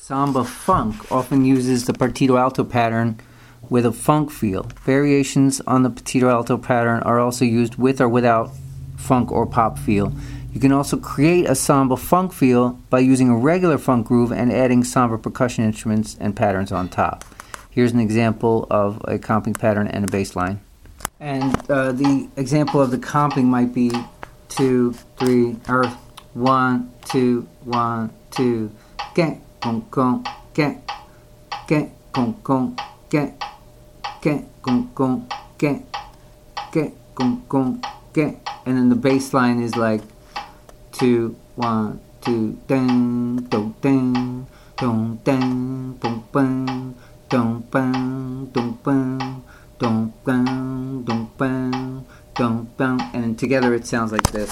Samba funk often uses the partito alto pattern with a funk feel. Variations on the partito alto pattern are also used with or without funk or pop feel. You can also create a samba funk feel by using a regular funk groove and adding samba percussion instruments and patterns on top. Here's an example of a comping pattern and a bass line. And the example of the comping might be 2, 3, or 1, 2, 1, 2. Get, gong, gong, get, gong, gong, get, gong, gong, get, gong, gong, get. And then the bass line is like 2, 1, 2, ding, dong, ding, dong, ding, dong, bang, dong, bang, dong, bang, dong, bang, dong, bang, dong, bang. And then together it sounds like this.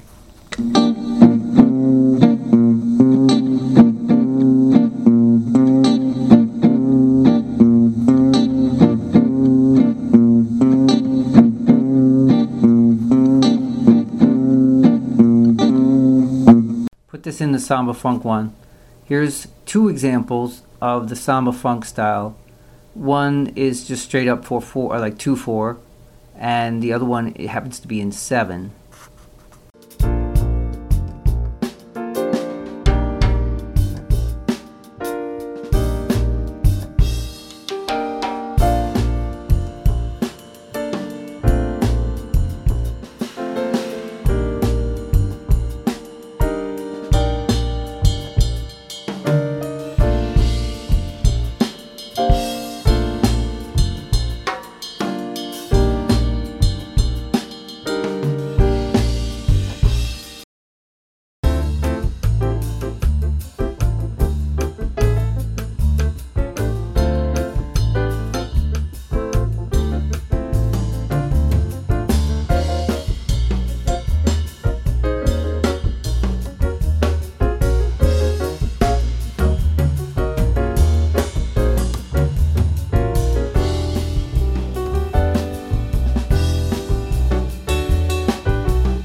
Put this in the samba funk one. Here's 2 examples of the samba funk style. One is just straight up 4/4, or like 2/4, and the other one, it happens to be in 7.